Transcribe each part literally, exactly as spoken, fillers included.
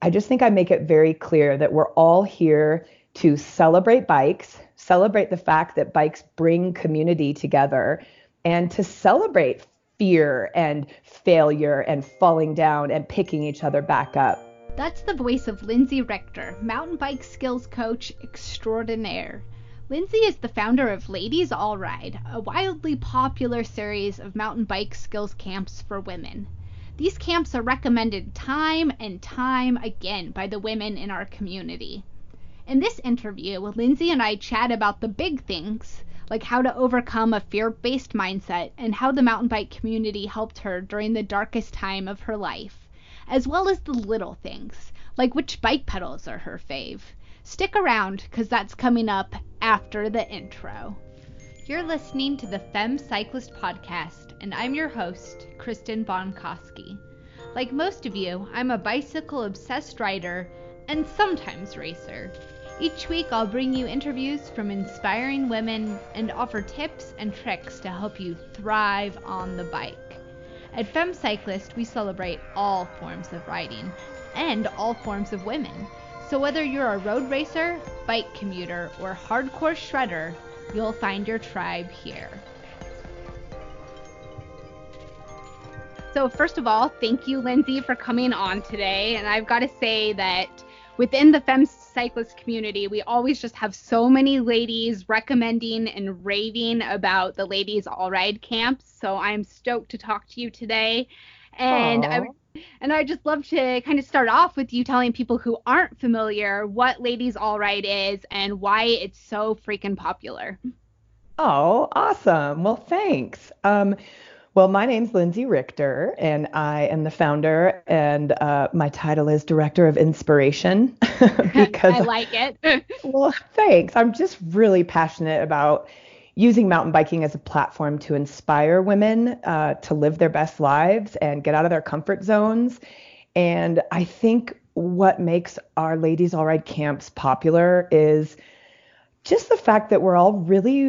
I just think I make it very clear that we're all here to celebrate bikes, celebrate the fact that bikes bring community together, and to celebrate fear and failure and falling down and picking each other back up. That's the voice of Lindsay Richter, mountain bike skills coach extraordinaire. Lindsay is the founder of Ladies All Ride, a wildly popular series of mountain bike skills camps for women. These camps are recommended time and time again by the women in our community. In this interview, Lindsay and I chat about the big things, like how to overcome a fear-based mindset and how the mountain bike community helped her during the darkest time of her life, as well as the little things, like which bike pedals are her fave. Stick around, because that's coming up after the intro. You're listening to the Femme Cyclist Podcast, and I'm your host, Kristen Bonkoski. Like most of you, I'm a bicycle-obsessed rider and sometimes racer. Each week I'll bring you interviews from inspiring women and offer tips and tricks to help you thrive on the bike. At Femme Cyclist, we celebrate all forms of riding and all forms of women. So whether you're a road racer, bike commuter, or hardcore shredder, you'll find your tribe here. So first of all, thank you, Lindsay, for coming on today. And I've got to say that within the Femme Cyclist community, we always just have so many ladies recommending and raving about the Ladies All Ride camps. So I'm stoked to talk to you today. And Aww. I would And I just love to kind of start off with you telling people who aren't familiar what Ladies All Ride is and why it's so freaking popular. Oh, awesome. Well, thanks. Um, well, my name's Lindsay Richter, and I am the founder, and uh, my title is Director of Inspiration. because I like it. Well, thanks. I'm just really passionate about using mountain biking as a platform to inspire women uh, to live their best lives and get out of their comfort zones. And I think what makes our Ladies All Ride camps popular is just the fact that we're all really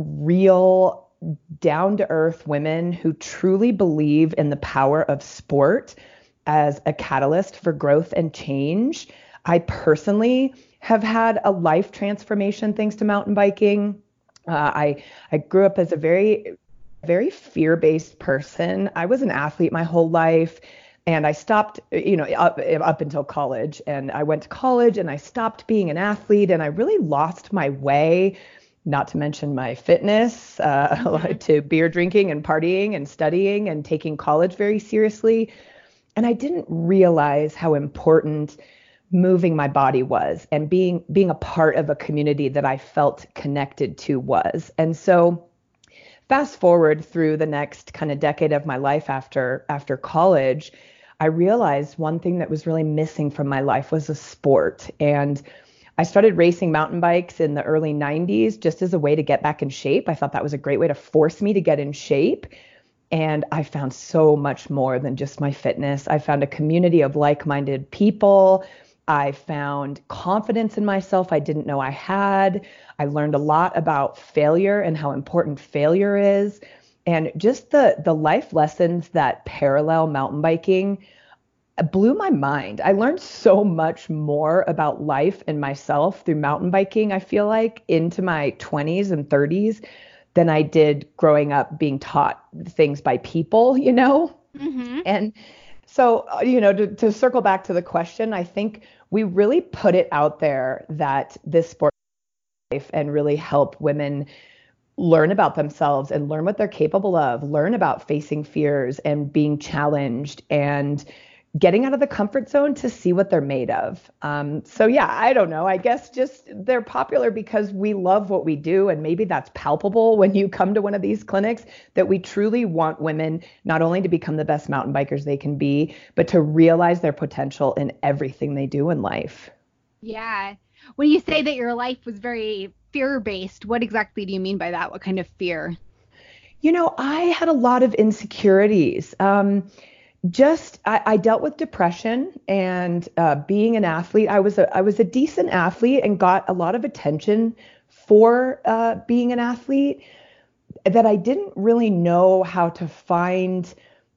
real, down-to-earth women who truly believe in the power of sport as a catalyst for growth and change. I personally have had a life transformation thanks to mountain biking. Uh, I I grew up as a very, very fear-based person. I was an athlete my whole life, and I stopped, you know, up, up until college. And I went to college, and I stopped being an athlete, and I really lost my way, not to mention my fitness, uh, mm-hmm. to beer drinking and partying and studying and taking college very seriously. And I didn't realize how important moving my body was, and being being a part of a community that I felt connected to was. And so fast forward through the next kind of decade of my life after after college, I realized one thing that was really missing from my life was a sport. And I started racing mountain bikes in the early nineties just as a way to get back in shape. I thought that was a great way to force me to get in shape. And I found so much more than just my fitness. I found a community of like-minded people. I found confidence in myself I didn't know I had. I learned a lot about failure and how important failure is. And just the, the life lessons that parallel mountain biking blew my mind. I learned so much more about life and myself through mountain biking, I feel like, into my twenties and thirties than I did growing up being taught things by people, you know? Mm-hmm. And so, you know, to, to circle back to the question, I think we really put it out there that this sport is life and really help women learn about themselves and learn what they're capable of, learn about facing fears and being challenged and getting out of the comfort zone to see what they're made of. Um, so yeah, I don't know. I guess just they're popular because we love what we do. And maybe that's palpable when you come to one of these clinics, that we truly want women not only to become the best mountain bikers they can be, but to realize their potential in everything they do in life. Yeah. When you say that your life was very fear-based, what exactly do you mean by that? What kind of fear? You know, I had a lot of insecurities. Um, Just, I, I dealt with depression and uh, being an athlete. I was a, I was a decent athlete and got a lot of attention for uh, being an athlete, that I didn't really know how to find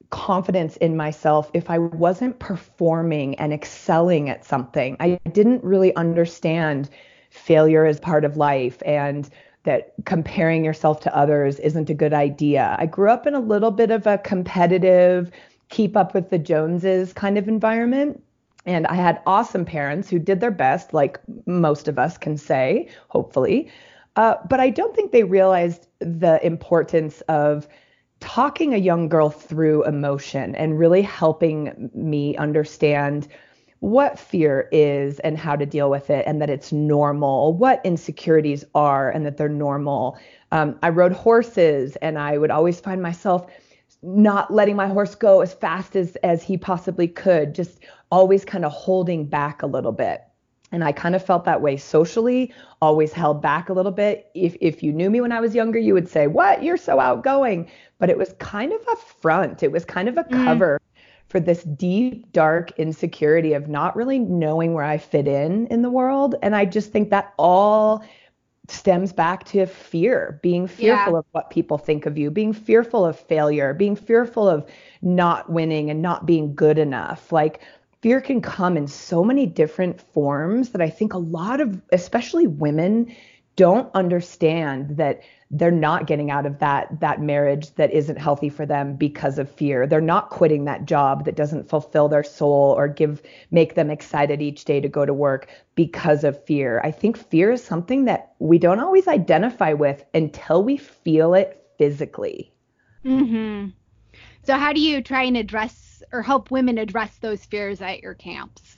confidence in myself if I wasn't performing and excelling at something. I didn't really understand failure as part of life and that comparing yourself to others isn't a good idea. I grew up in a little bit of a competitive, keep up with the Joneses kind of environment. And I had awesome parents who did their best, like most of us can say, hopefully. Uh, but I don't think they realized the importance of talking a young girl through emotion and really helping me understand what fear is and how to deal with it, and that it's normal, what insecurities are and that they're normal. Um, I rode horses and I would always find myself not letting my horse go as fast as, as he possibly could, just always kind of holding back a little bit. And I kind of felt that way socially, always held back a little bit. If if you knew me when I was younger, you would say, what? You're so outgoing. But it was kind of a front. It was kind of a Mm. cover for this deep, dark insecurity of not really knowing where I fit in in the world. And I just think that all stems back to fear, being fearful Yeah. of what people think of you, being fearful of failure, being fearful of not winning and not being good enough. Like, fear can come in so many different forms that I think a lot of, especially women, don't understand that they're not getting out of that that marriage that isn't healthy for them because of fear. They're not quitting that job that doesn't fulfill their soul or give make them excited each day to go to work because of fear. I think fear is something that we don't always identify with until we feel it physically. Mm-hmm. So how do you try and address or help women address those fears at your camps?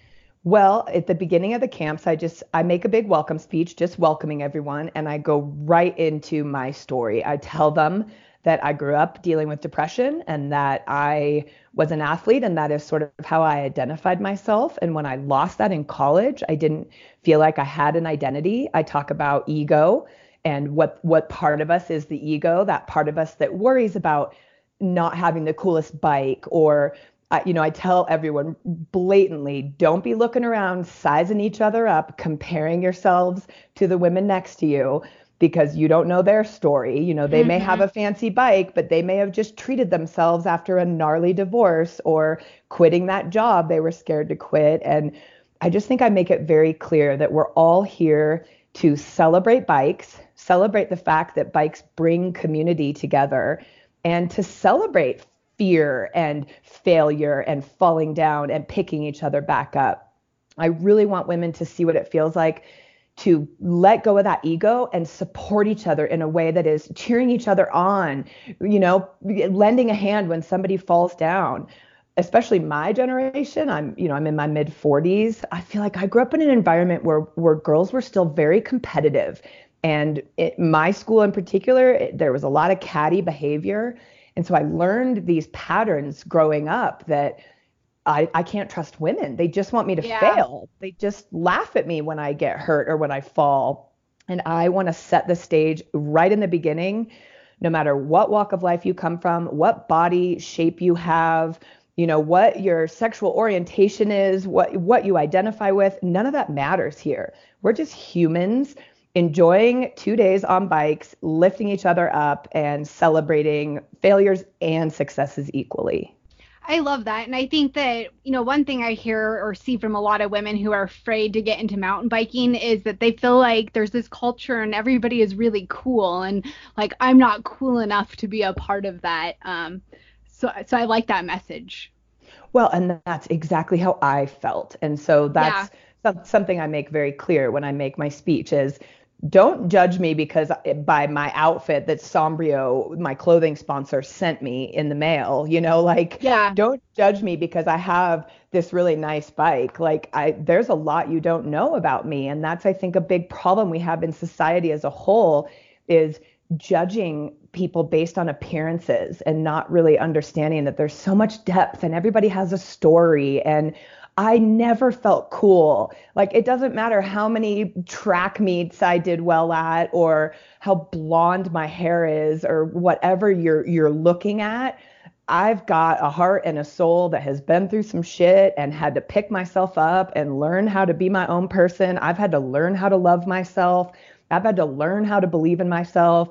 Well, at the beginning of the camps, I just I make a big welcome speech, just welcoming everyone, and I go right into my story. I tell them that I grew up dealing with depression and that I was an athlete, and that is sort of how I identified myself. And when I lost that in college, I didn't feel like I had an identity. I talk about ego and what what part of us is the ego, that part of us that worries about not having the coolest bike, or I, you know, I tell everyone blatantly, don't be looking around, sizing each other up, comparing yourselves to the women next to you, because you don't know their story. You know, they may have Mm-hmm. a fancy bike, but they may have just treated themselves after a gnarly divorce or quitting that job they were scared to quit. And I just think I make it very clear that we're all here to celebrate bikes, celebrate the fact that bikes bring community together, and to celebrate fear and failure and falling down and picking each other back up. I really want women to see what it feels like to let go of that ego and support each other in a way that is cheering each other on, you know, lending a hand when somebody falls down. Especially my generation, I'm, you know, I'm in my mid forties. I feel like I grew up in an environment where where girls were still very competitive. And at my school in particular, it, there was a lot of catty behavior. And so I learned these patterns growing up that I, I can't trust women. They just want me to Yeah. fail. They just laugh at me when I get hurt or when I fall. And I want to set the stage right in the beginning, no matter what walk of life you come from, what body shape you have, you know, what your sexual orientation is, what what you identify with. None of that matters here. We're just humans enjoying two days on bikes, lifting each other up and celebrating failures and successes equally. I love that. And I think that, you know, one thing I hear or see from a lot of women who are afraid to get into mountain biking is that they feel like there's this culture and everybody is really cool. And like, I'm not cool enough to be a part of that. Um, so, so I like that message. Well, and that's exactly how I felt. And so Yeah. that's some- something I make very clear when I make my speech is don't judge me because by my outfit that Sombrio, my clothing sponsor, sent me in the mail. You know, like Yeah. don't judge me because I have this really nice bike. Like I, there's a lot you don't know about me. And that's, I think, a big problem we have in society as a whole is judging people based on appearances and not really understanding that there's so much depth and everybody has a story. And I never felt cool. Like it doesn't matter how many track meets I did well at or how blonde my hair is or whatever you're you're looking at. I've got a heart and a soul that has been through some shit and had to pick myself up and learn how to be my own person. I've had to learn how to love myself. I've had to learn how to believe in myself.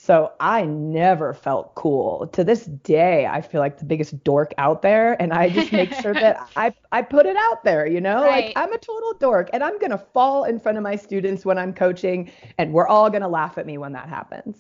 So I never felt cool. To this day, I feel like the biggest dork out there. And I just make sure that I, I put it out there, you know, like Right. I'm a total dork and I'm going to fall in front of my students when I'm coaching and we're all going to laugh at me when that happens.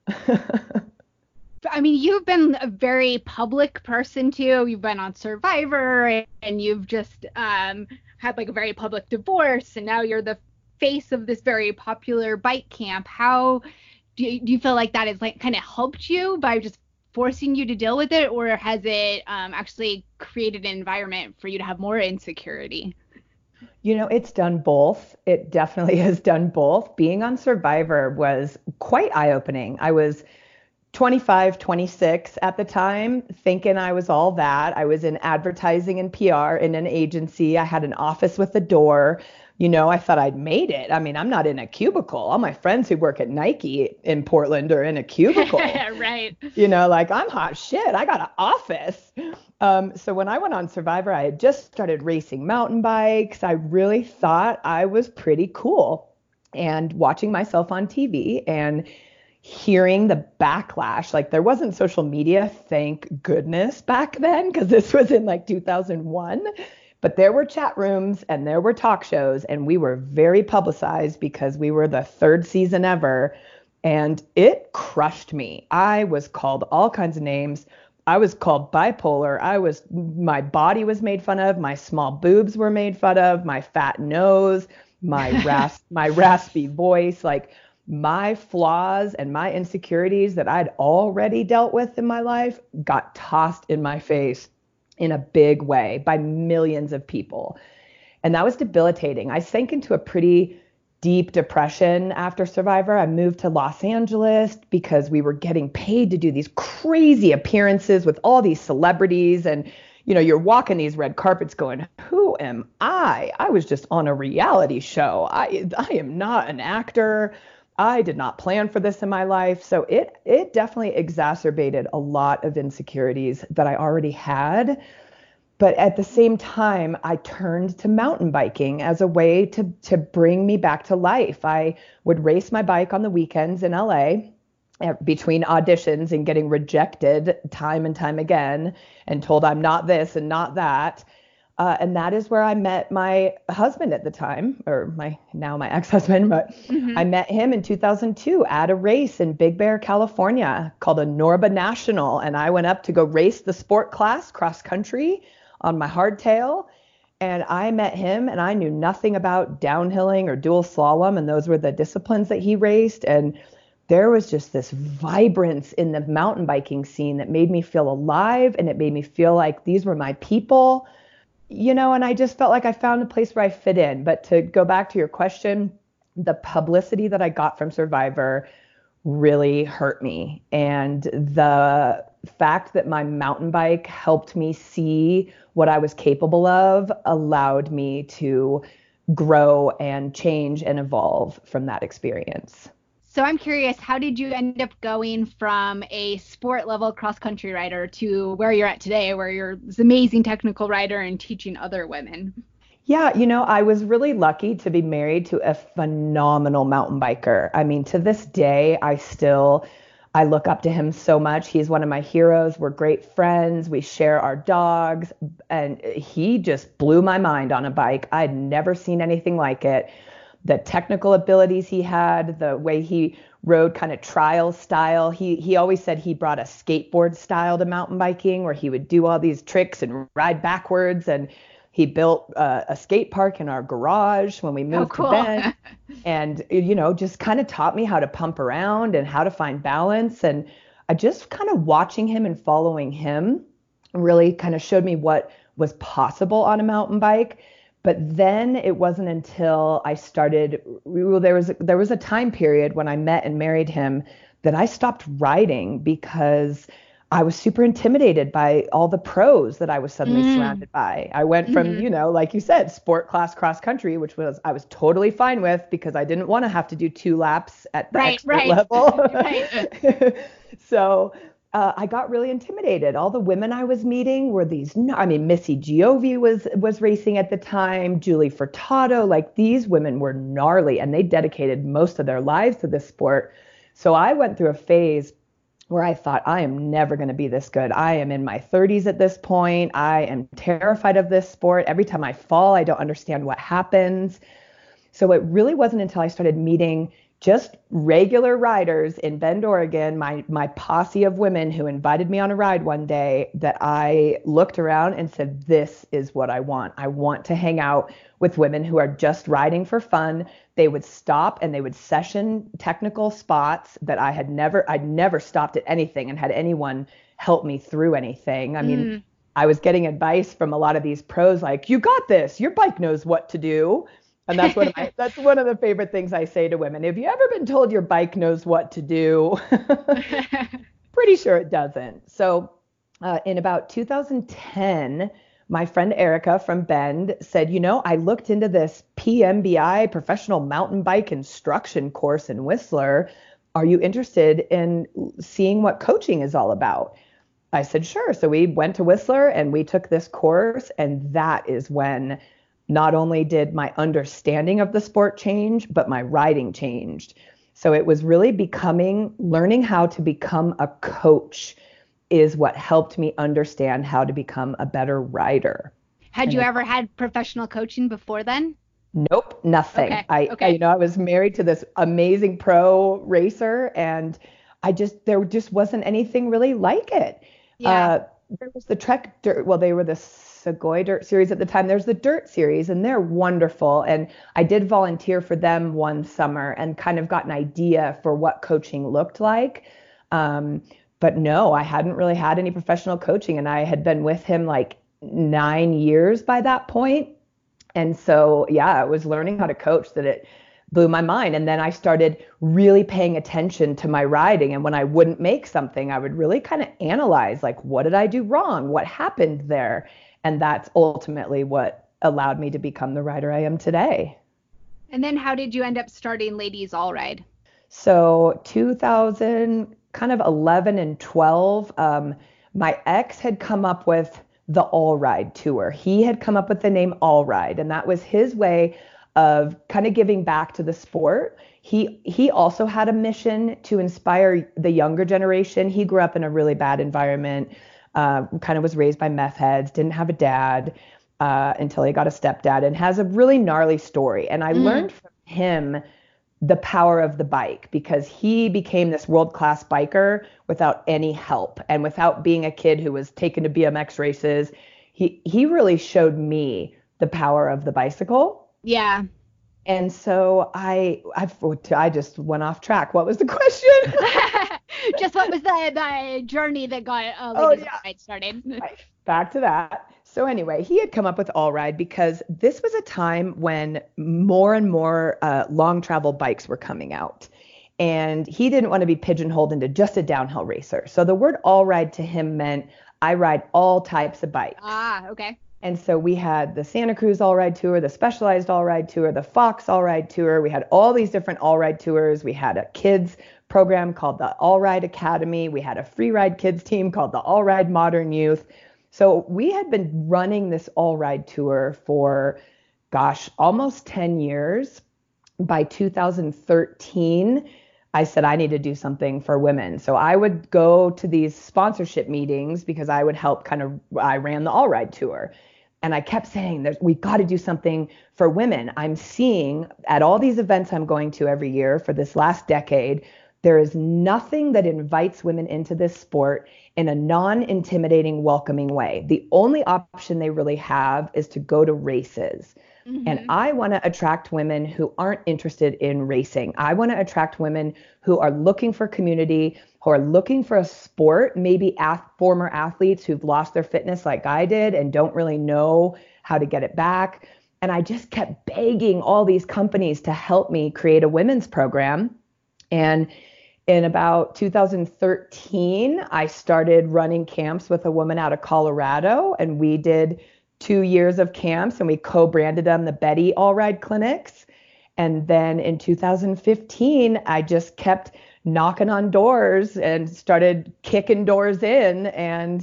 I mean, you've been a very public person too. You've been on Survivor and you've just um, had like a very public divorce, and now you're the face of this very popular bike camp. How do you, do you feel like that has like kind of helped you by just forcing you to deal with it, or has it um, actually created an environment for you to have more insecurity? You know, it's done both. It definitely has done both. Being on Survivor was quite eye-opening. I was twenty-five, twenty-six at the time, thinking I was all that. I was in advertising and P R in an agency. I had an office with a door. You know, I thought I'd made it. I mean, I'm not in a cubicle. All my friends who work at Nike in Portland are in a cubicle. Right. You know, like I'm hot shit. I got an office. Um, so when I went on Survivor, I had just started racing mountain bikes. I really thought I was pretty cool. And watching myself on T V and hearing the backlash, like there wasn't social media, thank goodness, back then, because this was in like two thousand one. But there were chat rooms and there were talk shows, and we were very publicized because we were the third season ever. And it crushed me. I was called all kinds of names. I was called bipolar. I was, my body was made fun of. My small boobs were made fun of. My fat nose, my ras, my raspy voice, like my flaws and my insecurities that I'd already dealt with in my life got tossed in my face in a big way by millions of people. And that was debilitating. I sank into a pretty deep depression after Survivor. I moved to Los Angeles because we were getting paid to do these crazy appearances with all these celebrities. And, you know, you're walking these red carpets going, who am I? I was just on a reality show. I, I am not an actor. I did not plan for this in my life. So it it definitely exacerbated a lot of insecurities that I already had. But at the same time, I turned to mountain biking as a way to, to bring me back to life. I would race my bike on the weekends in L A between auditions and getting rejected time and time again and told I'm not this and not that. Uh, and that is where I met my husband at the time, or my now my ex-husband, but mm-hmm. I met him in two thousand two at a race in Big Bear, California called a Norba National. And I went up to go race the sport class cross country on my hardtail. And I met him and I knew nothing about downhilling or dual slalom. And those were the disciplines that he raced. And there was just this vibrance in the mountain biking scene that made me feel alive. And it made me feel like these were my people. You know, and I just felt like I found a place where I fit in. But to go back to your question, the publicity that I got from Survivor really hurt me. And the fact that my mountain bike helped me see what I was capable of allowed me to grow and change and evolve from that experience. So I'm curious, how did you end up going from a sport level cross country rider to where you're at today, where you're this amazing technical rider and teaching other women? Yeah, you know, I was really lucky to be married to a phenomenal mountain biker. I mean, to this day, I still, I look up to him so much. He's one of my heroes. We're great friends. We share our dogs. And he just blew my mind on a bike. I'd never seen anything like it. The technical abilities he had, the way he rode kind of trial style. He he always said he brought a skateboard style to mountain biking where he would do all these tricks and ride backwards. And he built uh, a skate park in our garage when we moved oh, cool. to Bend. And, you know, just kind of taught me how to pump around and how to find balance. And I just kind of watching him and following him really kind of showed me what was possible on a mountain bike. But then it wasn't until I started, well, there was there was a time period when I met and married him that I stopped riding because I was super intimidated by all the pros that I was suddenly mm. surrounded by. I went from, mm-hmm. you know, like you said, sport class cross country, which was I was totally fine with because I didn't want to have to do two laps at the right, expert right. level. right. So Uh, I got really intimidated. All the women I was meeting were these, I mean, Missy Giove was was racing at the time, Julie Furtado, like these women were gnarly and they dedicated most of their lives to this sport. So I went through a phase where I thought, I am never going to be this good. I am in my thirties at this point. I am terrified of this sport. Every time I fall, I don't understand what happens. So it really wasn't until I started meeting just regular riders in Bend, Oregon, my my posse of women who invited me on a ride one day, that I looked around and said, this is what I want. I want to hang out with women who are just riding for fun. They would stop and they would session technical spots that I had never, I'd never stopped at anything and had anyone help me through anything. I mean, mm. I was getting advice from a lot of these pros like, you got this, your bike knows what to do. And that's one of my, that's one of the favorite things I say to women. Have you ever been told your bike knows what to do? Pretty sure it doesn't. So uh, in about two thousand ten, my friend Erica from Bend said, you know, I looked into this P M B I, Professional Mountain Bike Instruction course in Whistler. Are you interested in seeing what coaching is all about? I said, sure. So we went to Whistler and we took this course. And that is when not only did my understanding of the sport change, but my riding changed. So it was really becoming, learning how to become a coach is what helped me understand how to become a better rider. Had and you it, ever had professional coaching before then? Nope, nothing. Okay, I, okay. I, you know, I was married to this amazing pro racer, and I just, there just wasn't anything really like it. Yeah. Uh, there was the Trek Dirt, well, they were the Segoy Dirt Series at the time. There's the Dirt Series, and they're wonderful. And I did volunteer for them one summer and kind of got an idea for what coaching looked like. Um, but no, I hadn't really had any professional coaching, and I had been with him like nine years by that point. And so, yeah, I was learning how to coach that it blew my mind. And then I started really paying attention to my riding. And when I wouldn't make something, I would really kind of analyze, like, what did I do wrong? What happened there? And that's ultimately what allowed me to become the rider I am today. And then how did you end up starting Ladies All Ride? So two thousand, kind of eleven and twelve, um, my ex had come up with the All Ride Tour. He had come up with the name All Ride, and that was his way of kind of giving back to the sport. He he also had a mission to inspire the younger generation. He grew up in a really bad environment, uh, kind of was raised by meth heads, didn't have a dad uh, until he got a stepdad, and has a really gnarly story. And I mm. learned from him the power of the bike, because he became this world-class biker without any help and without being a kid who was taken to B M X races. He he really showed me the power of the bicycle. Yeah. And so I, I, I just went off track. What was the question? Just what was the, the journey that got uh, oh, Ladies yeah. All Ride started? Right. Back to that. So anyway, he had come up with All Ride because this was a time when more and more uh, long travel bikes were coming out. And he didn't want to be pigeonholed into just a downhill racer. So the word All Ride to him meant I ride all types of bikes. Ah, okay. And so we had the Santa Cruz All Ride Tour, the Specialized All Ride Tour, the Fox All Ride Tour. We had all these different All Ride Tours. We had a kids program called the All Ride Academy. We had a free ride kids team called the All Ride Modern Youth. So we had been running this All Ride Tour for, gosh, almost ten years. By two thousand thirteen, I said I need to do something for women. So I would go to these sponsorship meetings because I would help kind of, I ran the All Ride Tour. And I kept saying, There's, we've got to do something for women. I'm seeing at all these events I'm going to every year for this last decade, there is nothing that invites women into this sport in a non-intimidating, welcoming way. The only option they really have is to go to races. Mm-hmm. And I want to attract women who aren't interested in racing. I want to attract women who are looking for community, who are looking for a sport, maybe ath- former athletes who've lost their fitness like I did and don't really know how to get it back. And I just kept begging all these companies to help me create a women's program. And in about two thousand thirteen, I started running camps with a woman out of Colorado, and we did two years of camps, and we co-branded them the Betty All Ride Clinics. And then in two thousand fifteen, I just kept knocking on doors and started kicking doors in. And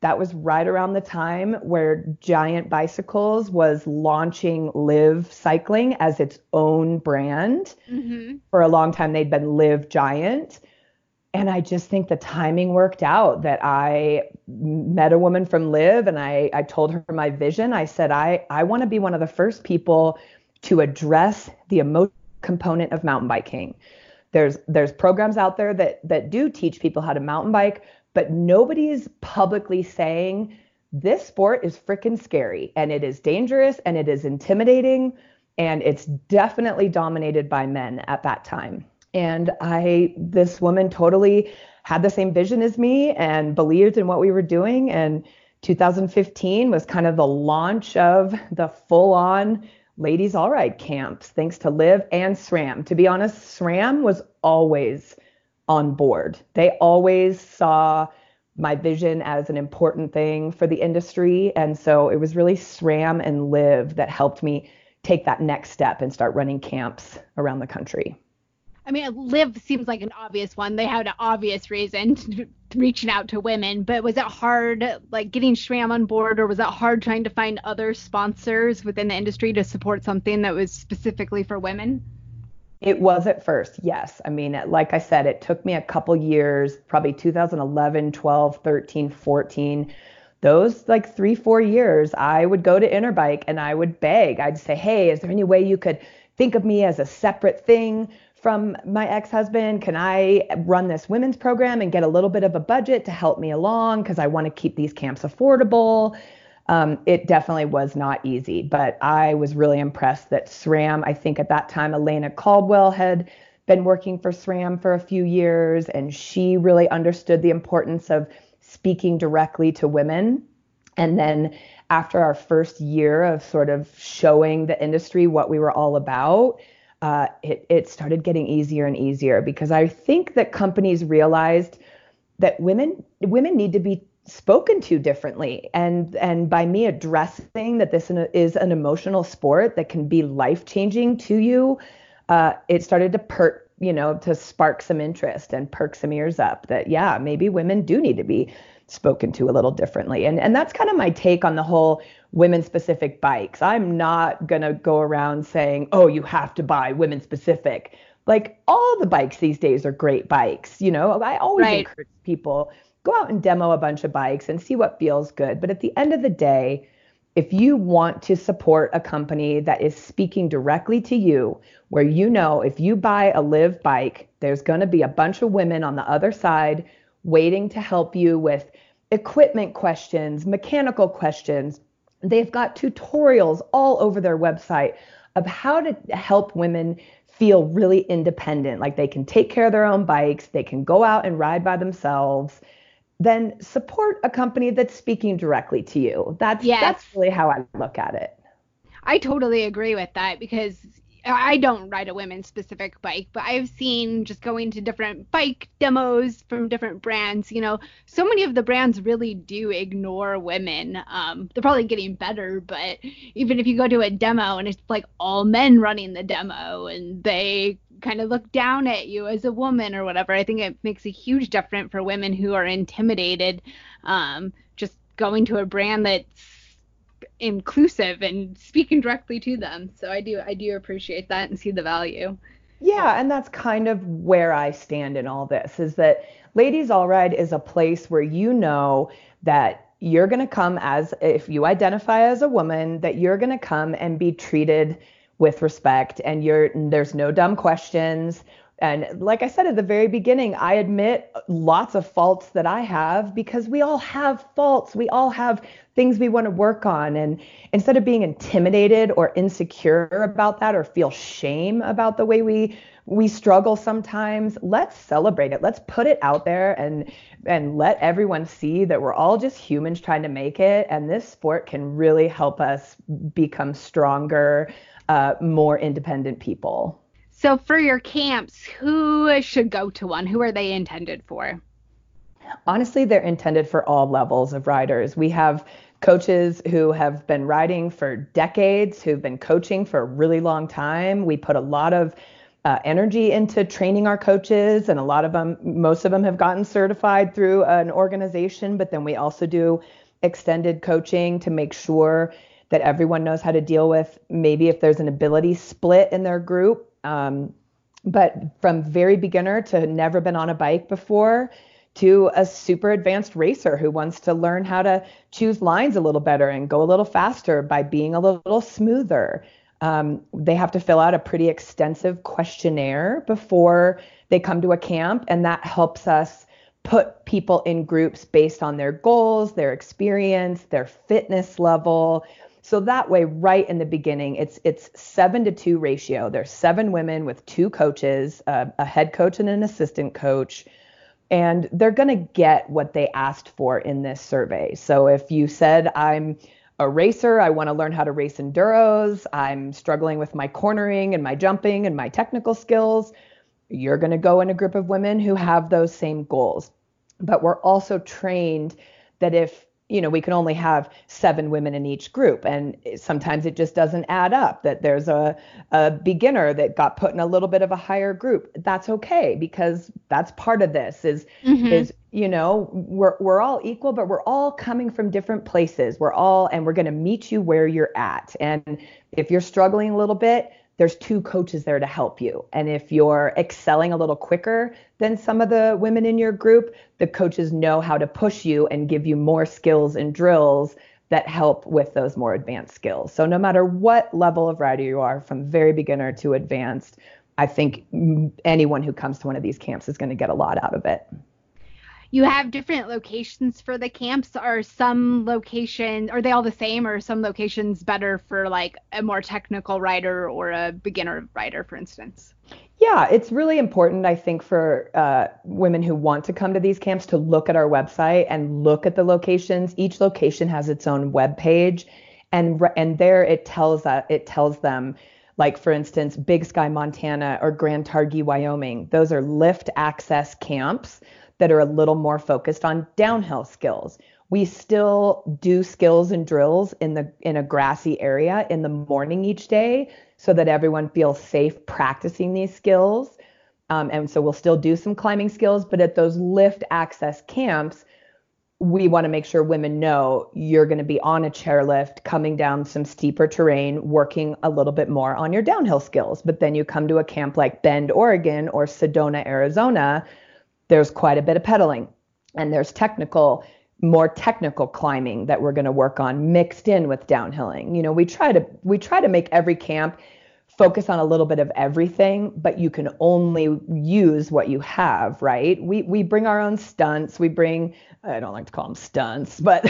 that was right around the time where Giant Bicycles was launching Live Cycling as its own brand. Mm-hmm. For a long time, they'd been Live Giant. And I just think the timing worked out that I met a woman from Live and I, I told her my vision. I said, I, I want to be one of the first people to address the emotional component of mountain biking. There's there's programs out there that that do teach people how to mountain bike, but nobody's publicly saying this sport is freaking scary and it is dangerous and it is intimidating and it's definitely dominated by men at that time. And I, this woman totally had the same vision as me and believed in what we were doing. And two thousand fifteen was kind of the launch of the full-on Ladies All Ride camps, thanks to Liv and SRAM. To be honest, SRAM was always on board. They always saw my vision as an important thing for the industry. And so it was really SRAM and Liv that helped me take that next step and start running camps around the country. I mean, Live seems like an obvious one. They had an obvious reason to, to reaching out to women, but was it hard, like getting SRAM on board, or was it hard trying to find other sponsors within the industry to support something that was specifically for women? It was at first, yes. I mean, like I said, it took me a couple years, probably two thousand eleven, twelve, thirteen, fourteen. Those like three, four years, I would go to Interbike and I would beg. I'd say, hey, is there any way you could think of me as a separate thing from my ex-husband? Can I run this women's program and get a little bit of a budget to help me along? Because I want to keep these camps affordable. Um, it definitely was not easy, but I was really impressed that SRAM, I think at that time, Elena Caldwell had been working for SRAM for a few years, and she really understood the importance of speaking directly to women. And then after our first year of sort of showing the industry what we were all about, Uh, it, it started getting easier and easier, because I think that companies realized that women women need to be spoken to differently. And, and by me addressing that this is an emotional sport that can be life-changing to you, uh, it started to perk, you know, to spark some interest and perk some ears up that, yeah, maybe women do need to be spoken to a little differently. And, and that's kind of my take on the whole women-specific bikes. I'm not going to go around saying, oh, you have to buy women-specific. Like, all the bikes these days are great bikes. You know, I always Right. encourage people, go out and demo a bunch of bikes and see what feels good. But at the end of the day, if you want to support a company that is speaking directly to you, where you know if you buy a Live bike, there's going to be a bunch of women on the other side waiting to help you with equipment questions, mechanical questions. They've got tutorials all over their website of how to help women feel really independent, like they can take care of their own bikes, they can go out and ride by themselves. Then support a company that's speaking directly to you. That's Yes. that's really how I look at it. I totally agree with that, because I don't ride a women's specific bike, but I've seen, just going to different bike demos from different brands, you know, so many of the brands really do ignore women. Um, they're probably getting better, but even if you go to a demo and it's like all men running the demo and they kind of look down at you as a woman or whatever, I think it makes a huge difference for women who are intimidated, um, just going to a brand that's inclusive and speaking directly to them. So I do I do appreciate that and see the value. Yeah, and that's kind of where I stand in all this, is that Ladies All Ride is a place where you know that you're going to come as, if you identify as a woman, that you're going to come and be treated with respect, and you're there's no dumb questions. And like I said at the very beginning, I admit lots of faults that I have, because we all have faults. We all have things we want to work on. And instead of being intimidated or insecure about that, or feel shame about the way we we struggle sometimes, let's celebrate it. Let's put it out there and and let everyone see that we're all just humans trying to make it. And this sport can really help us become stronger, uh, more independent people. So for your camps, who should go to one? Who are they intended for? Honestly, they're intended for all levels of riders. We have coaches who have been riding for decades, who've been coaching for a really long time. We put a lot of uh, energy into training our coaches, and a lot of them, most of them have gotten certified through an organization, but then we also do extended coaching to make sure that everyone knows how to deal with maybe if there's an ability split in their group. Um, but from very beginner to never been on a bike before to a super advanced racer who wants to learn how to choose lines a little better and go a little faster by being a little smoother. Um, they have to fill out a pretty extensive questionnaire before they come to a camp, and that helps us put people in groups based on their goals, their experience, their fitness level. So that way, right in the beginning, it's it's seven to two ratio. There's seven women with two coaches, uh, a head coach and an assistant coach, and they're going to get what they asked for in this survey. So if you said, I'm a racer, I want to learn how to race enduros, I'm struggling with my cornering and my jumping and my technical skills, you're going to go in a group of women who have those same goals. But we're also trained that if, you know, we can only have seven women in each group, and sometimes it just doesn't add up, that there's a, a beginner that got put in a little bit of a higher group. That's okay, because that's part of this is, mm-hmm. is, you know, we're, we're all equal, but we're all coming from different places. We're all, and we're going to meet you where you're at. And if you're struggling a little bit, there's two coaches there to help you. And if you're excelling a little quicker than some of the women in your group, the coaches know how to push you and give you more skills and drills that help with those more advanced skills. So no matter what level of rider you are, from very beginner to advanced, I think anyone who comes to one of these camps is going to get a lot out of it. You have different locations for the camps. Are some locations, are they all the same, or are some locations better for like a more technical rider or a beginner rider, for instance? Yeah, it's really important, I think, for uh, women who want to come to these camps to look at our website and look at the locations. Each location has its own web page, and and there it tells uh, it tells them, like, for instance, Big Sky, Montana, or Grand Targhee, Wyoming. Those are lift access camps that are a little more focused on downhill skills. We still do skills and drills in the in a grassy area in the morning each day so that everyone feels safe practicing these skills. Um, and so we'll still do some climbing skills, but at those lift access camps, we want to make sure women know you're going to be on a chairlift, coming down some steeper terrain, working a little bit more on your downhill skills. But then you come to a camp like Bend, Oregon, or Sedona, Arizona, there's quite a bit of pedaling, and there's technical, more technical climbing that we're going to work on mixed in with downhilling. You know, we try to we try to make every camp focus on a little bit of everything, but you can only use what you have, right? We we bring our own stunts. We bring, I don't like to call them stunts, but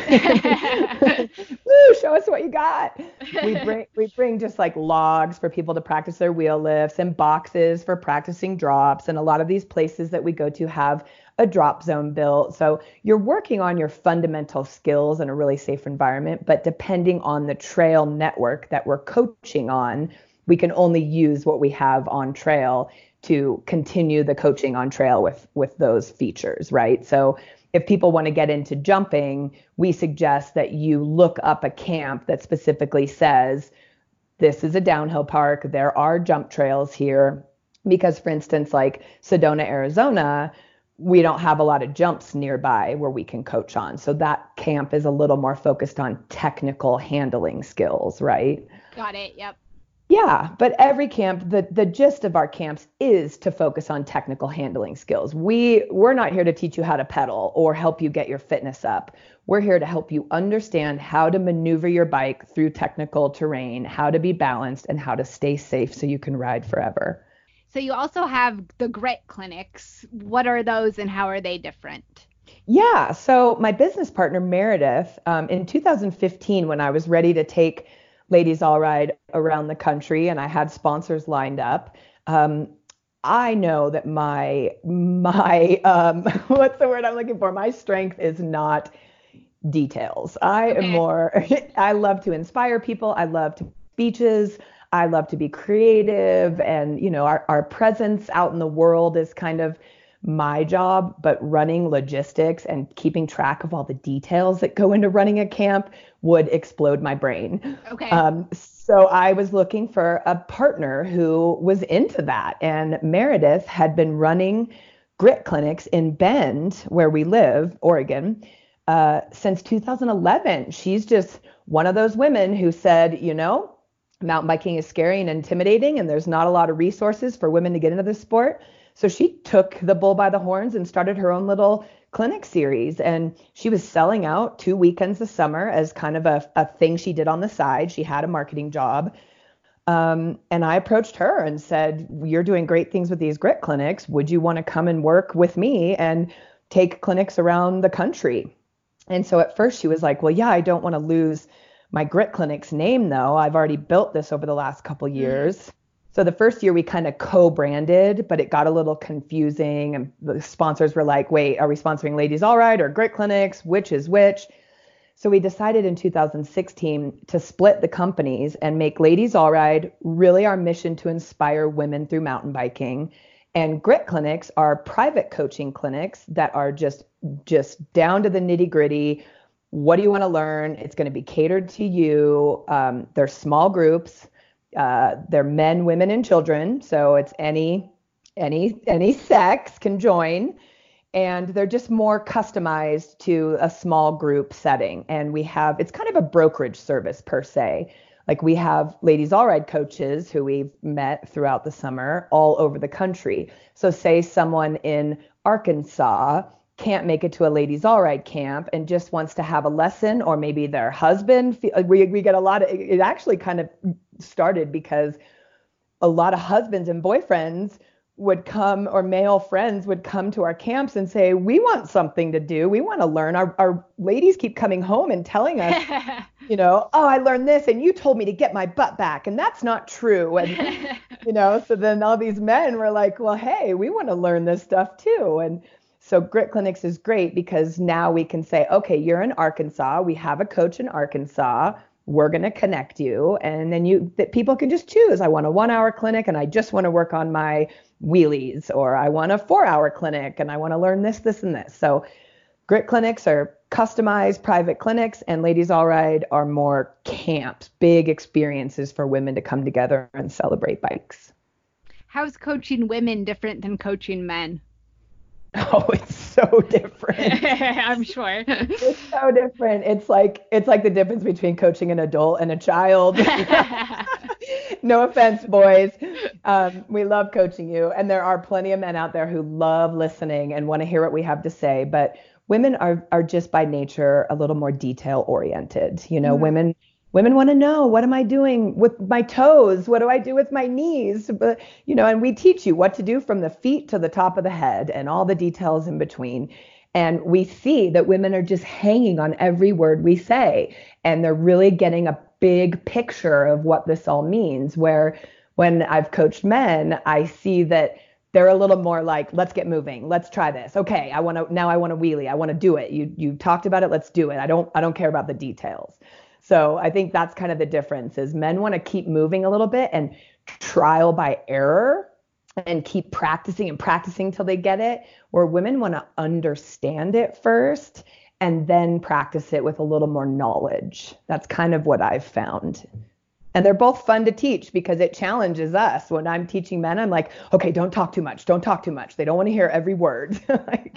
woo, show us what you got. We bring we bring just like logs for people to practice their wheel lifts, and boxes for practicing drops. And a lot of these places that we go to have a drop zone built. So you're working on your fundamental skills in a really safe environment, but depending on the trail network that we're coaching on, we can only use what we have on trail to continue the coaching on trail with, with those features, right? So if people want to get into jumping, we suggest that you look up a camp that specifically says, this is a downhill park, there are jump trails here. Because, for instance, like Sedona, Arizona, we don't have a lot of jumps nearby where we can coach on. So that camp is a little more focused on technical handling skills, right? Got it. Yep. Yeah, but every camp, the, the gist of our camps is to focus on technical handling skills. We, we're not here to teach you how to pedal or help you get your fitness up. We're here to help you understand how to maneuver your bike through technical terrain, how to be balanced, and how to stay safe so you can ride forever. So you also have the grit clinics. What are those and how are they different? Yeah, so my business partner, Meredith, um, in two thousand fifteen, when I was ready to take Ladies All Ride around the country and I had sponsors lined up, um, I know that my, my um, what's the word I'm looking for? My strength is not details. I okay. am more, I love to inspire people. I love to speeches. I love to be creative, and, you know, our, our presence out in the world is kind of my job, but running logistics and keeping track of all the details that go into running a camp would explode my brain. Okay. Um, So I was looking for a partner who was into that. And Meredith had been running grit clinics in Bend, where we live, Oregon, uh, since two thousand eleven. She's just one of those women who said, you know, mountain biking is scary and intimidating, and there's not a lot of resources for women to get into this sport. So she took the bull by the horns and started her own little clinic series. And she was selling out two weekends a summer as kind of a, a thing she did on the side. She had a marketing job. Um, and I approached her and said, you're doing great things with these grit clinics. Would you want to come and work with me and take clinics around the country? And so at first she was like, well, yeah, I don't want to lose my grit clinic's name, though. I've already built this over the last couple years. Mm. So the first year we kind of co-branded, but it got a little confusing. And the sponsors were like, wait, are we sponsoring Ladies All Ride or Grit Clinics? Which is which? So we decided in two thousand sixteen to split the companies and make Ladies All Ride really our mission to inspire women through mountain biking. And Grit Clinics are private coaching clinics that are just, just down to the nitty gritty. What do you want to learn? It's going to be catered to you. Um, they're small groups. Uh, they're men, women, and children. So it's any, any, any sex can join. And they're just more customized to a small group setting. And we have, it's kind of a brokerage service per se. Like we have Ladies All Ride coaches who we've met throughout the summer all over the country. So say someone in Arkansas can't make it to a Ladies All Ride camp and just wants to have a lesson, or maybe their husband, we, we get a lot of, it actually kind of started because a lot of husbands and boyfriends would come, or male friends would come to our camps and say, we want something to do. We want to learn. Our, our ladies keep coming home and telling us, you know, oh, I learned this and you told me to get my butt back. And that's not true. And, you know, so then all these men were like, well, hey, we want to learn this stuff too. And so Grit Clinics is great because now we can say, okay, you're in Arkansas. We have a coach in Arkansas. We're going to connect you. And then you, that people can just choose. I want a one hour clinic and I just want to work on my wheelies, or I want a four hour clinic and I want to learn this, this, and this. So Grit Clinics are customized private clinics, and Ladies All Ride are more camps, big experiences for women to come together and celebrate bikes. How's coaching women different than coaching men? Oh, it's so different. I'm sure. It's so different. It's like it's like the difference between coaching an adult and a child. No offense, boys. Um, we love coaching you. And there are plenty of men out there who love listening and want to hear what we have to say. But women are are just by nature a little more detail oriented. You know, mm-hmm. women Women want to know, what am I doing with my toes? What do I do with my knees? But, you know, and we teach you what to do from the feet to the top of the head and all the details in between. And we see that women are just hanging on every word we say. And they're really getting a big picture of what this all means. Where when I've coached men, I see that they're a little more like, let's get moving. Let's try this. Okay, I want to, now I want to wheelie. I want to do it. You you talked about it. Let's do it. I don't I don't care about the details. So I think that's kind of the difference, is men want to keep moving a little bit and trial by error and keep practicing and practicing till they get it, where women want to understand it first and then practice it with a little more knowledge. That's kind of what I've found. And they're both fun to teach because it challenges us. When I'm teaching men, I'm like, okay, don't talk too much. Don't talk too much. They don't want to hear every word. Like,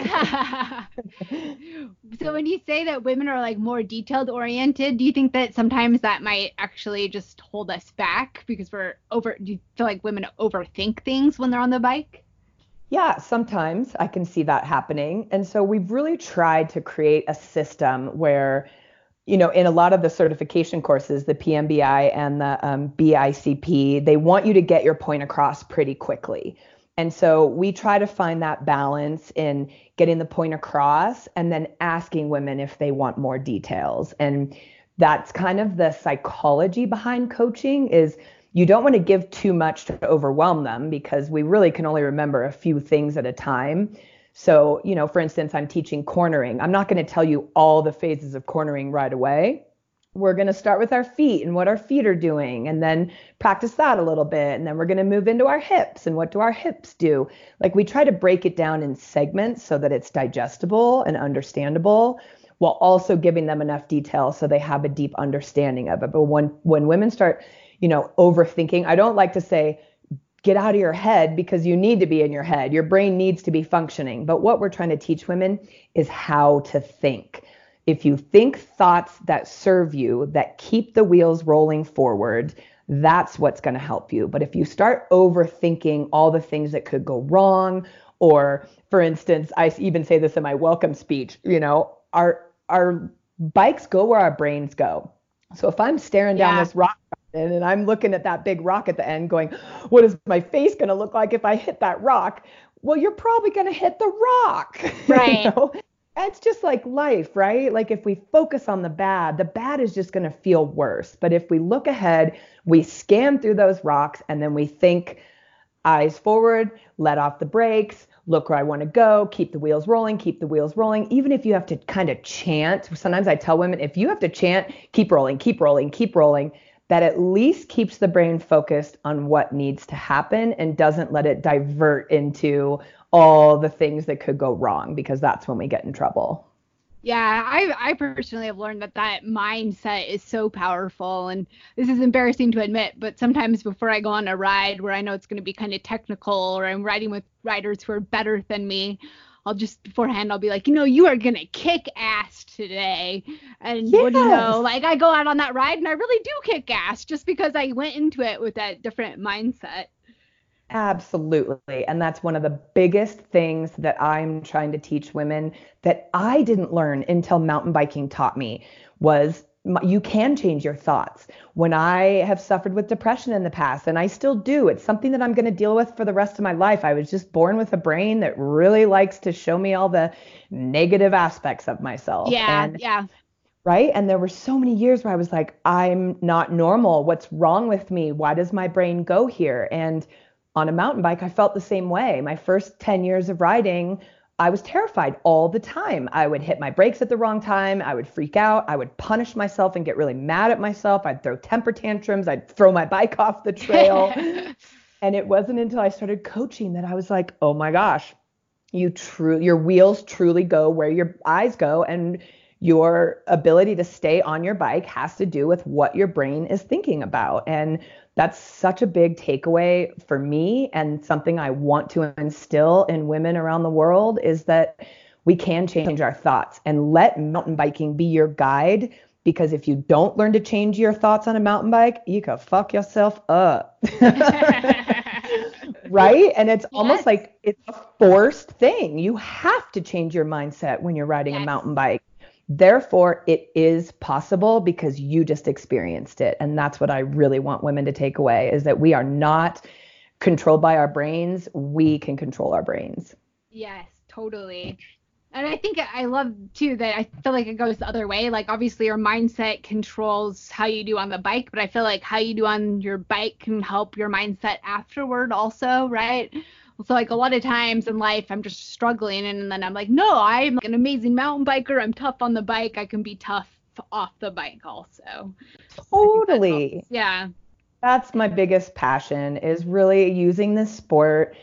so when you say that women are like more detailed oriented, do you think that sometimes that might actually just hold us back because we're over, do you feel like women overthink things when they're on the bike? Yeah, sometimes I can see that happening. And so we've really tried to create a system where, you know, in a lot of the certification courses, the P M B I and the um, B I C P, they want you to get your point across pretty quickly. And so we try to find that balance in getting the point across and then asking women if they want more details. And that's kind of the psychology behind coaching, is you don't want to give too much to overwhelm them, because we really can only remember a few things at a time. So, you know, for instance, I'm teaching cornering. I'm not going to tell you all the phases of cornering right away. We're going to start with our feet and what our feet are doing, and then practice that a little bit. And then we're going to move into our hips and what do our hips do? Like, we try to break it down in segments so that it's digestible and understandable, while also giving them enough detail so they have a deep understanding of it. But when, when women start you know, overthinking. I don't like to say, get out of your head, because you need to be in your head. Your brain needs to be functioning. But what we're trying to teach women is how to think. If you think thoughts that serve you, that keep the wheels rolling forward, that's what's going to help you. But if you start overthinking all the things that could go wrong, or for instance, I even say this in my welcome speech, you know, our our bikes go where our brains go. So if I'm staring down Yeah. this rock and I'm looking at that big rock at the end going, what is my face going to look like if I hit that rock? Well, you're probably going to hit the rock. Right. You know? It's just like life, right? Like if we focus on the bad, the bad is just going to feel worse. But if we look ahead, we scan through those rocks, and then we think, eyes forward, let off the brakes, look where I want to go, keep the wheels rolling, keep the wheels rolling. Even if you have to kind of chant, sometimes I tell women, if you have to chant, keep rolling, keep rolling, keep rolling, that at least keeps the brain focused on what needs to happen and doesn't let it divert into all the things that could go wrong, because that's when we get in trouble. Yeah, I I personally have learned that that mindset is so powerful, and this is embarrassing to admit, but sometimes before I go on a ride where I know it's going to be kind of technical, or I'm riding with riders who are better than me, I'll just beforehand I'll be like, you know, you are going to kick ass today. And Yes. what do you know? Like I go out on that ride and I really do kick ass just because I went into it with that different mindset. Absolutely. And that's one of the biggest things that I'm trying to teach women that I didn't learn until mountain biking taught me was m- you can change your thoughts. When I have suffered with depression in the past, and I still do, it's something that I'm going to deal with for the rest of my life. I was just born with a brain that really likes to show me all the negative aspects of myself. Yeah, And yeah. right. And there were so many years where I was like, I'm not normal. What's wrong with me? Why does my brain go here? And on a mountain bike, I felt the same way. My first ten years of riding, I was terrified all the time. I would hit my brakes at the wrong time. I would freak out. I would punish myself and get really mad at myself. I'd throw temper tantrums. I'd throw my bike off the trail. And it wasn't until I started coaching that I was like, oh my gosh, you true, your wheels truly go where your eyes go. And your ability to stay on your bike has to do with what your brain is thinking about. And that's such a big takeaway for me, and something I want to instill in women around the world is that we can change our thoughts, and let mountain biking be your guide. Because if you don't learn to change your thoughts on a mountain bike, you can fuck yourself up. Right? And it's almost Yes. like it's a forced thing. You have to change your mindset when you're riding a Yes. mountain bike. Therefore, it is possible because you just experienced it. And that's what I really want women to take away, is that we are not controlled by our brains. We can control our brains. Yes, totally. And I think I love too that I feel like it goes the other way. Like obviously your mindset controls how you do on the bike, but I feel like how you do on your bike can help your mindset afterward also, right? So like a lot of times in life I'm just struggling, and then I'm like, no, I'm like an amazing mountain biker. I'm tough on the bike. I can be tough off the bike also. So I think that Totally. helps. Yeah. That's my biggest passion, is really using this sport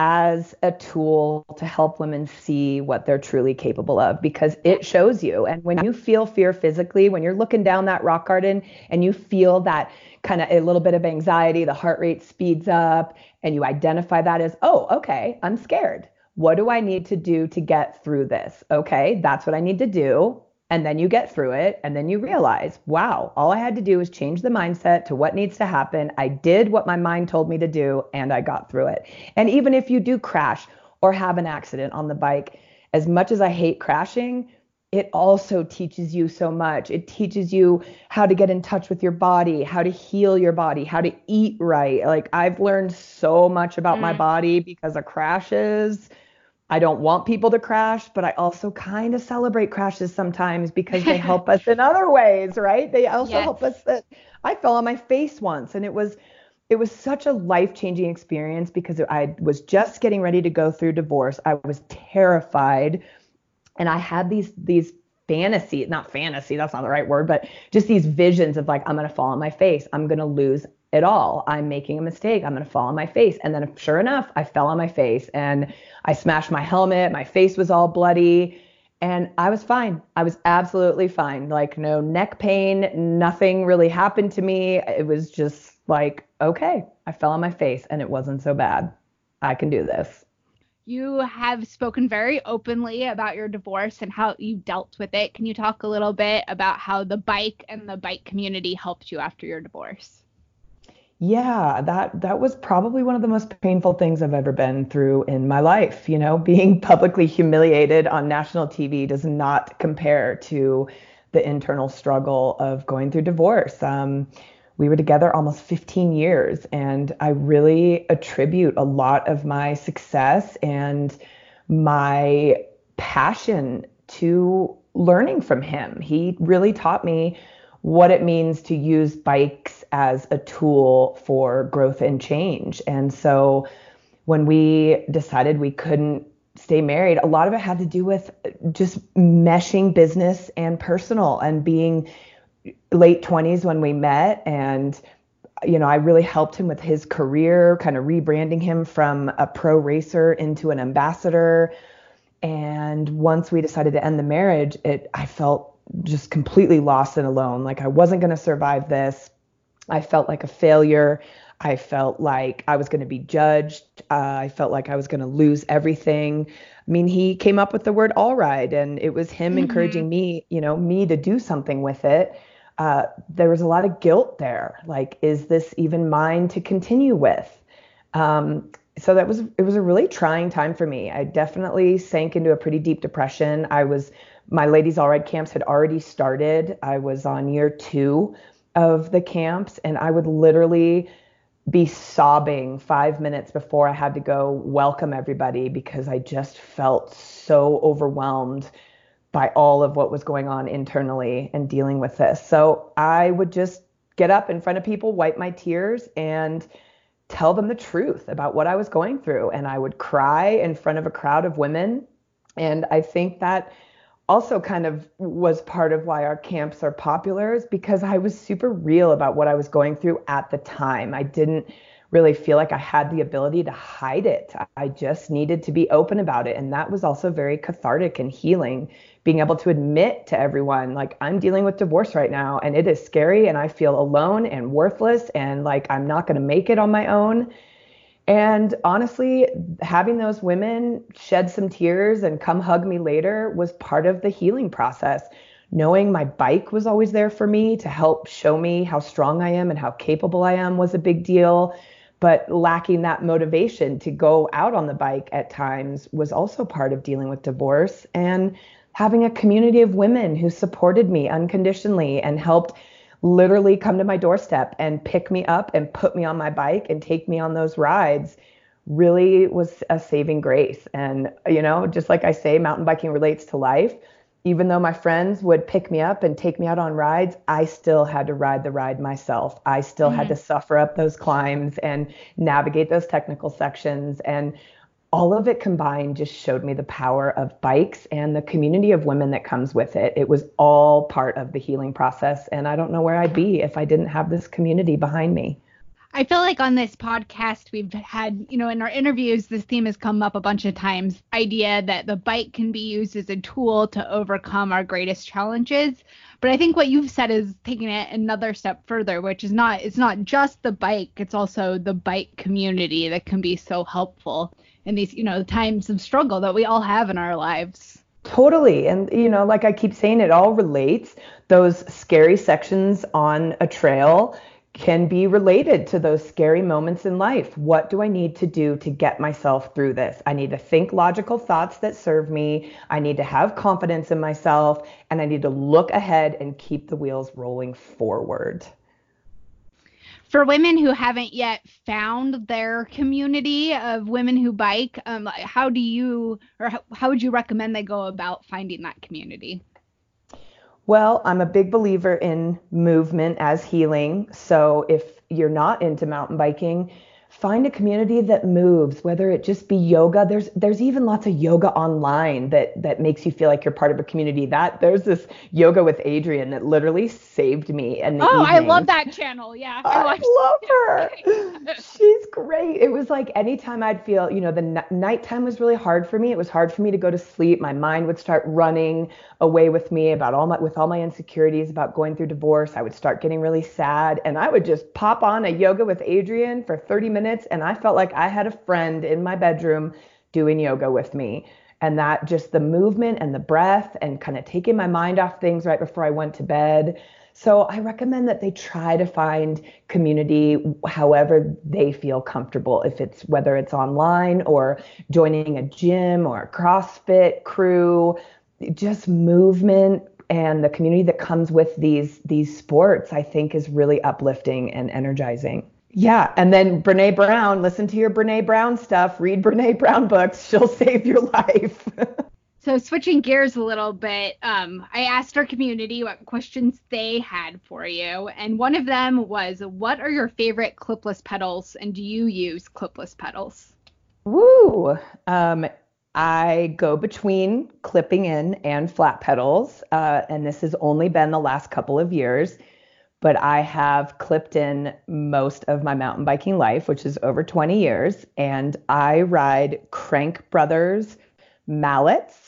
as a tool to help women see what they're truly capable of, because it shows you. And when you feel fear physically, when you're looking down that rock garden and you feel that kind of a little bit of anxiety, the heart rate speeds up, and you identify that as, oh, okay, I'm scared. What do I need to do to get through this? Okay, that's what I need to do. And then you get through it, and then you realize, wow, all I had to do was change the mindset to what needs to happen. I did what my mind told me to do, and I got through it. And even if you do crash or have an accident on the bike, as much as I hate crashing, it also teaches you so much. It teaches you how to get in touch with your body, how to heal your body, how to eat right. Like I've learned so much about my Mm. body because of crashes. I don't want people to crash, but I also kind of celebrate crashes sometimes because they help us in other ways, right? They also Yes. help us. That I fell on my face once, and it was it was such a life-changing experience because I was just getting ready to go through divorce. I was terrified, and I had these these fantasy, not fantasy, that's not the right word, but just these visions of like, I'm going to fall on my face. I'm going to lose it all. I'm making a mistake. I'm going to fall on my face. And then sure enough, I fell on my face and I smashed my helmet. My face was all bloody and I was fine. I was absolutely fine. Like no neck pain, nothing really happened to me. It was just like, okay, I fell on my face and it wasn't so bad. I can do this. You have spoken very openly about your divorce and how you dealt with it. Can you talk a little bit about how the bike and the bike community helped you after your divorce? Yeah, that that was probably one of the most painful things I've ever been through in my life. You know, being publicly humiliated on national T V does not compare to the internal struggle of going through divorce. Um, we were together almost fifteen years, and I really attribute a lot of my success and my passion to learning from him. He really taught me what it means to use bikes as a tool for growth and change. And so when we decided we couldn't stay married, a lot of it had to do with just meshing business and personal, and being late twenties when we met. And, you know, I really helped him with his career, kind of rebranding him from a pro racer into an ambassador. And once we decided to end the marriage, it, I felt just completely lost and alone. Like I wasn't going to survive this. I felt like a failure. I felt like I was going to be judged. Uh, I felt like I was going to lose everything. I mean, he came up with the word all right, and it was him mm-hmm. encouraging me, you know, me to do something with it. Uh, there was a lot of guilt there. Like, is this even mine to continue with? Um, so that was, it was a really trying time for me. I definitely sank into a pretty deep depression. I was, my Ladies All Right camps had already started. I was on year two of the camps, and I would literally be sobbing five minutes before I had to go welcome everybody, because I just felt so overwhelmed by all of what was going on internally and dealing with this. So I would just get up in front of people, wipe my tears, and tell them the truth about what I was going through. And I would cry in front of a crowd of women. And I think that also kind of was part of why our camps are popular, is because I was super real about what I was going through at the time. I didn't really feel like I had the ability to hide it. I just needed to be open about it. And that was also very cathartic and healing, being able to admit to everyone, like, I'm dealing with divorce right now, and it is scary, and I feel alone and worthless, and like I'm not going to make it on my own. And honestly, having those women shed some tears and come hug me later was part of the healing process. Knowing my bike was always there for me to help show me how strong I am and how capable I am was a big deal. But lacking that motivation to go out on the bike at times was also part of dealing with divorce. And having a community of women who supported me unconditionally and helped literally come to my doorstep and pick me up and put me on my bike and take me on those rides really was a saving grace. And, you know, just like I say, mountain biking relates to life. Even though my friends would pick me up and take me out on rides, I still had to ride the ride myself. I still mm-hmm. had to suffer up those climbs and navigate those technical sections. And all of it combined just showed me the power of bikes and the community of women that comes with it. It was all part of the healing process. And I don't know where I'd be if I didn't have this community behind me. I feel like on this podcast, we've had, you know, in our interviews, this theme has come up a bunch of times, idea that the bike can be used as a tool to overcome our greatest challenges. But I think what you've said is taking it another step further, which is not, it's not just the bike, it's also the bike community that can be so helpful in these, you know, times of struggle that we all have in our lives. Totally. And, you know, like I keep saying, it all relates. Those scary sections on a trail can be related to those scary moments in life. What do I need to do to get myself through this? I need to think logical thoughts that serve me. I need to have confidence in myself, and I need to look ahead and keep the wheels rolling forward. For women who haven't yet found their community of women who bike, um, how do you, or how, how would you recommend they go about finding that community? Well, I'm a big believer in movement as healing. So if you're not into mountain biking, find a community that moves, whether it just be yoga. There's there's even lots of yoga online that that makes you feel like you're part of a community. That there's this Yoga with Adriene that literally saved me in the Oh, evening. I love that channel. Yeah. I, I love her. She's great. It was like anytime I'd feel, you know, the n- nighttime was really hard for me. It was hard for me to go to sleep. My mind would start running away with me about all my, with all my insecurities about going through divorce. I would start getting really sad and I would just pop on a yoga with Adriene for thirty minutes. And I felt like I had a friend in my bedroom doing yoga with me. And that just the movement and the breath and kind of taking my mind off things right before I went to bed. So I recommend that they try to find community however they feel comfortable, if it's whether it's online or joining a gym or a CrossFit crew, just movement and the community that comes with these these sports, I think is really uplifting and energizing. Yeah, and then Brene Brown, listen to your Brene Brown stuff, read Brene Brown books, she'll save your life. So switching gears a little bit, um, I asked our community what questions they had for you. And one of them was, what are your favorite clipless pedals and do you use clipless pedals? Woo! Um, I go between clipping in and flat pedals. Uh, and this has only been the last couple of years, but I have clipped in most of my mountain biking life, which is over twenty years. And I ride Crank Brothers mallets.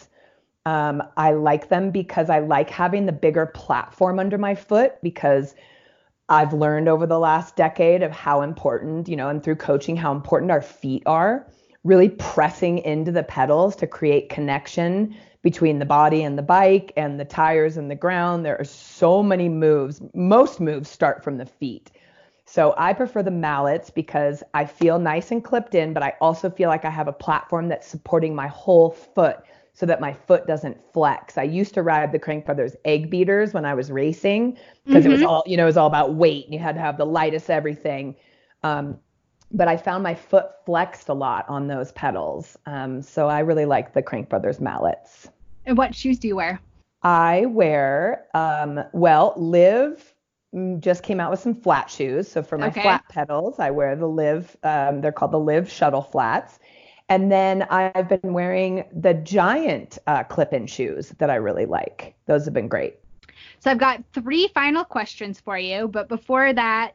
Um, I like them because I like having the bigger platform under my foot because I've learned over the last decade of how important, you know, and through coaching, how important our feet are, really pressing into the pedals to create connection between the body and the bike and the tires and the ground. There are so many moves. Most moves start from the feet. So I prefer the mallets because I feel nice and clipped in, but I also feel like I have a platform that's supporting my whole foot, so that my foot doesn't flex. I used to ride the Crank Brothers egg beaters when I was racing because mm-hmm. it was all, you know, it was all about weight and you had to have the lightest everything. Um, but I found my foot flexed a lot on those pedals. Um, so I really like the Crank Brothers mallets. And what shoes do you wear? I wear, um, well, Liv just came out with some flat shoes. So for my okay. flat pedals, I wear the Liv, um, they're called the Liv Shuttle Flats. And then I've been wearing the Giant uh, clip-in shoes that I really like. Those have been great. So I've got three final questions for you. But before that,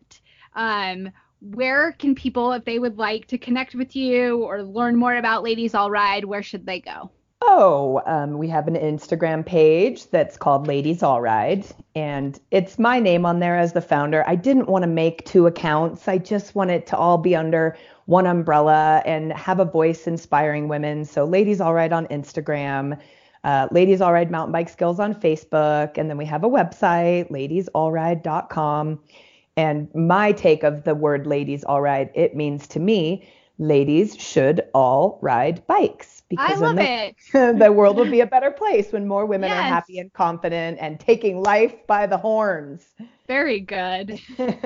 um, where can people, if they would like to connect with you or learn more about Ladies All Ride, where should they go? Oh, um, we have an Instagram page that's called Ladies All Ride. And it's my name on there as the founder. I didn't want to make two accounts. I just want it to all be under one umbrella and have a voice inspiring women. So Ladies All Ride on Instagram, uh, Ladies All Ride Mountain Bike Skills on Facebook. And then we have a website, ladies all ride dot com. And my take of the word Ladies All Ride, it means to me, ladies should all ride bikes. Because I love the, it. The world will be a better place when more women yes. are happy and confident and taking life by the horns. Very good.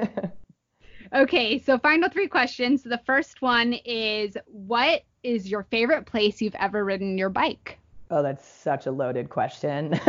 Okay, so final three questions. The first one is, what is your favorite place you've ever ridden your bike? Oh, that's such a loaded question.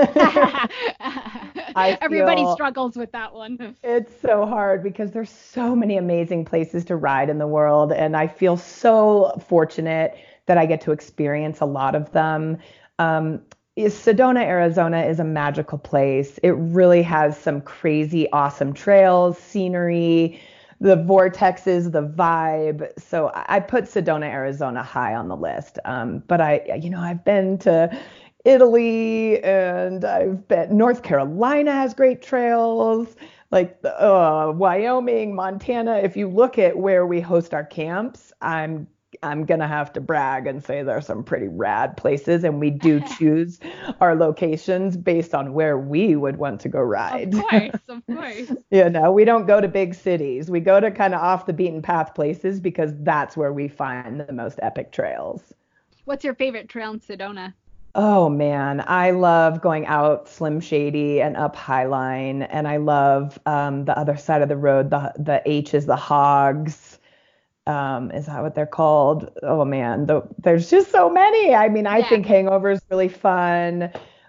Everybody struggles with that one. It's so hard because there's so many amazing places to ride in the world, and I feel so fortunate that I get to experience a lot of them. Um, is Sedona, Arizona is a magical place. It really has some crazy, awesome trails, scenery, the vortexes, the vibe. So I put Sedona, Arizona high on the list. Um, but I, you know, I've been to Italy and I've been, North Carolina has great trails, like uh, Wyoming, Montana. If you look at where we host our camps, I'm I'm going to have to brag and say there's some pretty rad places, and we do choose our locations based on where we would want to go ride. Of course, of course. You know, we don't go to big cities. We go to kind of off the beaten path places because that's where we find the most epic trails. What's your favorite trail in Sedona? Oh, man, I love going out Slim Shady and up Highline, and I love um, the other side of the road. The, the H is the Hogs. Um, is that what they're called? Oh man, the, there's just so many. I mean, I yeah. think Hangover is really fun.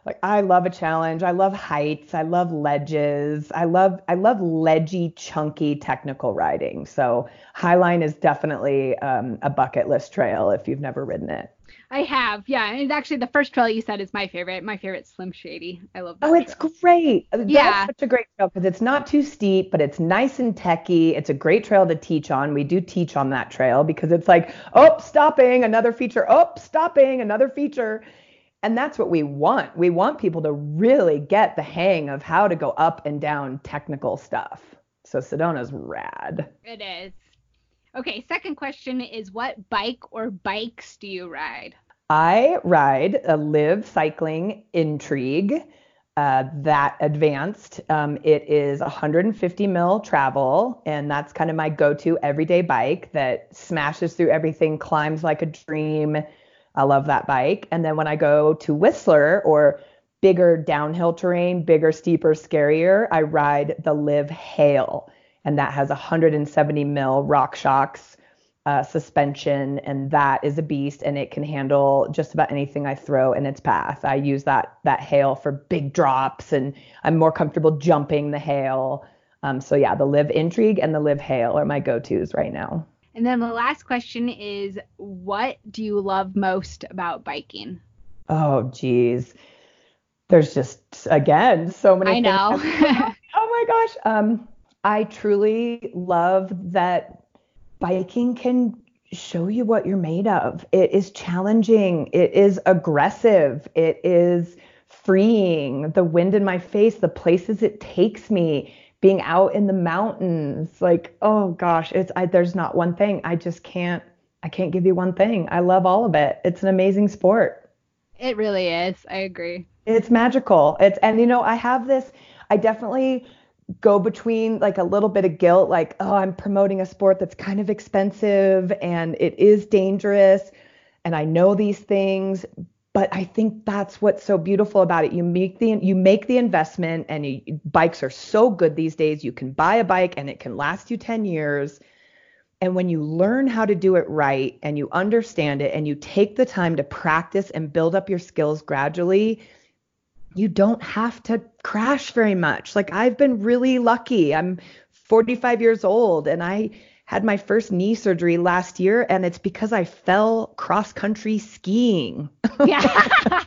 Like I love a challenge. I love heights. I love ledges. I love I love ledgy, chunky technical riding. So Highline is definitely um, a bucket list trail if you've never ridden it. I have, yeah. And actually, the first trail you said is my favorite. My favorite, Slim Shady. I love that. Oh, it's trail. great. Yeah. That's such a great trail because it's not too steep, but it's nice and techy. It's a great trail to teach on. We do teach on that trail because it's like, oh, stopping, another feature. Oh, stopping, another feature. And that's what we want. We want people to really get the hang of how to go up and down technical stuff. So Sedona's rad. It is. Okay, second question is what bike or bikes do you ride? I ride a Live Cycling Intrigue, uh, that advanced. Um, it is one hundred fifty mil travel, and that's kind of my go-to everyday bike that smashes through everything, climbs like a dream. I love that bike. And then when I go to Whistler or bigger downhill terrain, bigger, steeper, scarier, I ride the Live Hail. And that has one hundred seventy mil RockShox uh, suspension, and that is a beast, and it can handle just about anything I throw in its path. I use that that hail for big drops, and I'm more comfortable jumping the hail. Um, so yeah, the Live Intrigue and the Live Hail are my go-tos right now. And then the last question is, what do you love most about biking? Oh, geez. There's just, again, so many I things. know. Oh my gosh. Um, I truly love that biking can show you what you're made of. It is challenging. It is aggressive. It is freeing. The wind in my face, the places it takes me, being out in the mountains. Like, oh gosh, it's I, there's not one thing. I just can't, I can't give you one thing. I love all of it. It's an amazing sport. It really is. I agree. It's magical. It's, and you know, I have this, I definitely go between like a little bit of guilt, like, oh, I'm promoting a sport that's kind of expensive and it is dangerous. And I know these things, but I think that's what's so beautiful about it. You make the, you make the investment, and you, bikes are so good these days. You can buy a bike and it can last you ten years. And when you learn how to do it right and you understand it and you take the time to practice and build up your skills gradually, you don't have to crash very much. Like I've been really lucky. I'm forty-five years old and I had my first knee surgery last year, and it's because I fell cross country skiing. Yeah.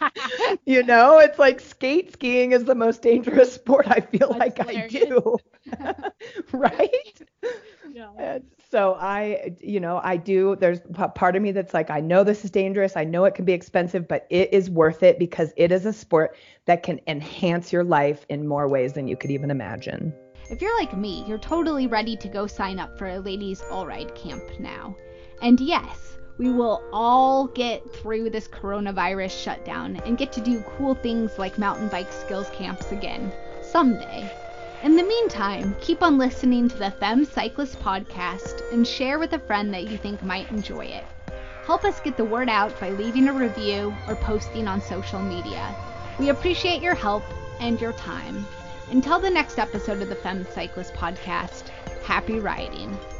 You know, it's like skate skiing is the most dangerous sport I feel That's like hilarious. I do. Right? Yeah. And so I, you know, I do, there's p- part of me that's like, I know this is dangerous. I know it can be expensive, but it is worth it because it is a sport that can enhance your life in more ways than you could even imagine. If you're like me, you're totally ready to go sign up for a ladies all ride camp now. And yes, we will all get through this coronavirus shutdown and get to do cool things like mountain bike skills camps again someday. In the meantime, keep on listening to the Femme Cyclist podcast and share with a friend that you think might enjoy it. Help us get the word out by leaving a review or posting on social media. We appreciate your help and your time. Until the next episode of the Femme Cyclist podcast, happy riding.